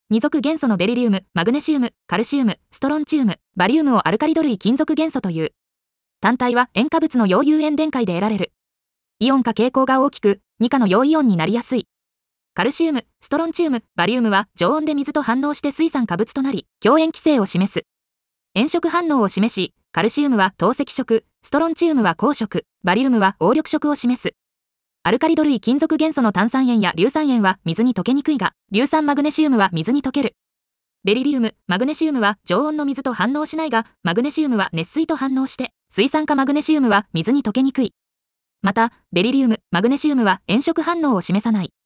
二族元素のベリリウム、マグネシウム、カルシウム、ストロンチウム、バリウムをアルカリド類金属元素という。単体は塩化物の陽有塩電解で得られる。イオン化傾向が大きく、2価の陽イオンになりやすい。カルシウム、ストロンチウム、バリウムは常温で水と反応して水酸化物となり、強塩基性を示す。炎色反応を示し、カルシウムは透赤色、ストロンチウムは光色、バリウムは黄緑色を示す。アルカリド類金属元素の炭酸塩や硫酸塩は水に溶けにくいが、硫酸マグネシウムは水に溶ける。ベリリウム、マグネシウムは常温の水と反応しないが、マグネシウムは熱水と反応して、水酸化マグネシウムは水に溶けにくい。また、ベリリウム、マグネシウムは炎色反応を示さない。